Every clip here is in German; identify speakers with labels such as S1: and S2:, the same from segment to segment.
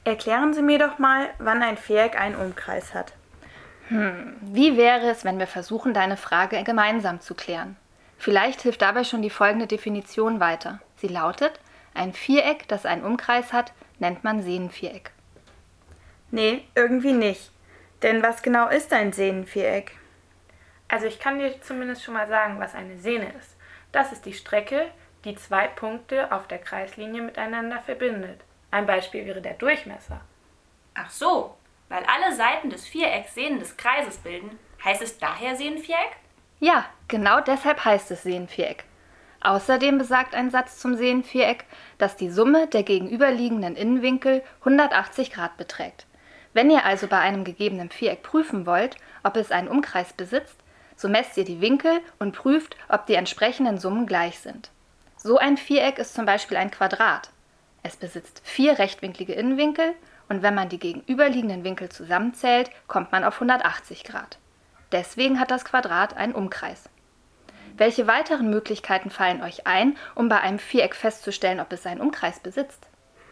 S1: Erklären Sie mir doch mal, wann ein Viereck einen Umkreis hat.
S2: Wie wäre es, wenn wir versuchen, deine Frage gemeinsam zu klären? Vielleicht hilft dabei schon die folgende Definition weiter. Sie lautet: Ein Viereck, das einen Umkreis hat, nennt man Sehnenviereck.
S1: Nee, irgendwie nicht. Denn was genau ist ein Sehnenviereck?
S3: Also ich kann dir zumindest schon mal sagen, was eine Sehne ist. Das ist die Strecke, die zwei Punkte auf der Kreislinie miteinander verbindet. Ein Beispiel wäre der Durchmesser.
S4: Ach so, weil alle Seiten des Vierecks Sehnen des Kreises bilden, heißt es daher Sehnenviereck?
S2: Ja, genau deshalb heißt es Sehnenviereck. Außerdem besagt ein Satz zum Sehnenviereck, dass die Summe der gegenüberliegenden Innenwinkel 180 Grad beträgt. Wenn ihr also bei einem gegebenen Viereck prüfen wollt, ob es einen Umkreis besitzt, so messt ihr die Winkel und prüft, ob die entsprechenden Summen gleich sind. So ein Viereck ist zum Beispiel ein Quadrat. Es besitzt 4 rechtwinklige Innenwinkel und wenn man die gegenüberliegenden Winkel zusammenzählt, kommt man auf 180 Grad. Deswegen hat das Quadrat einen Umkreis. Welche weiteren Möglichkeiten fallen euch ein, um bei einem Viereck festzustellen, ob es einen Umkreis besitzt?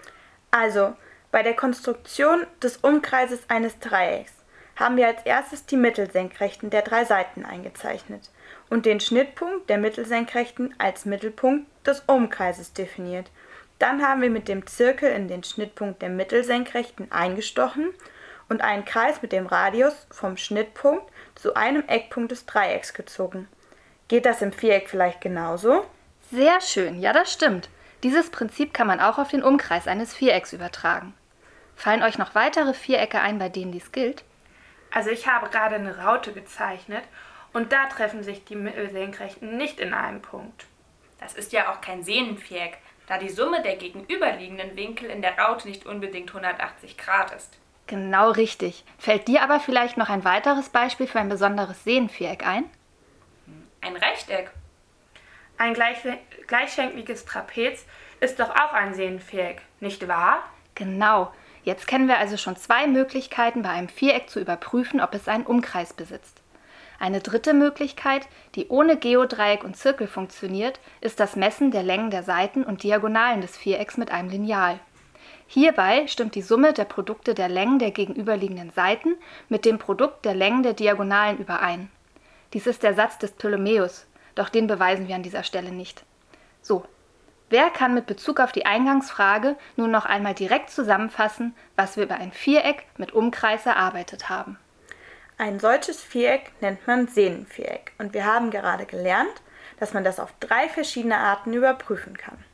S1: Also, bei der Konstruktion des Umkreises eines Dreiecks haben wir als erstes die Mittelsenkrechten der 3 Seiten eingezeichnet und den Schnittpunkt der Mittelsenkrechten als Mittelpunkt des Umkreises definiert. Dann haben wir mit dem Zirkel in den Schnittpunkt der Mittelsenkrechten eingestochen und einen Kreis mit dem Radius vom Schnittpunkt zu einem Eckpunkt des Dreiecks gezogen. Geht das im Viereck vielleicht genauso?
S2: Sehr schön, ja, das stimmt. Dieses Prinzip kann man auch auf den Umkreis eines Vierecks übertragen. Fallen euch noch weitere Vierecke ein, bei denen dies gilt?
S3: Also ich habe gerade eine Raute gezeichnet und da treffen sich die Mittelsenkrechten nicht in einem Punkt.
S4: Das ist ja auch kein Sehnenviereck, da die Summe der gegenüberliegenden Winkel in der Raute nicht unbedingt 180 Grad ist.
S2: Genau richtig. Fällt dir aber vielleicht noch ein weiteres Beispiel für ein besonderes Sehnenviereck ein?
S4: Ein Rechteck.
S3: Ein gleichschenkliges Trapez ist doch auch ein Sehnenviereck, nicht wahr?
S2: Genau. Jetzt kennen wir also schon 2 Möglichkeiten, bei einem Viereck zu überprüfen, ob es einen Umkreis besitzt. Eine dritte Möglichkeit, die ohne Geodreieck und Zirkel funktioniert, ist das Messen der Längen der Seiten und Diagonalen des Vierecks mit einem Lineal. Hierbei stimmt die Summe der Produkte der Längen der gegenüberliegenden Seiten mit dem Produkt der Längen der Diagonalen überein. Dies ist der Satz des Ptolemäus, doch den beweisen wir an dieser Stelle nicht. So, wer kann mit Bezug auf die Eingangsfrage nun noch einmal direkt zusammenfassen, was wir über ein Viereck mit Umkreis erarbeitet haben?
S1: Ein solches Viereck nennt man Sehnenviereck und wir haben gerade gelernt, dass man das auf 3 verschiedene Arten überprüfen kann.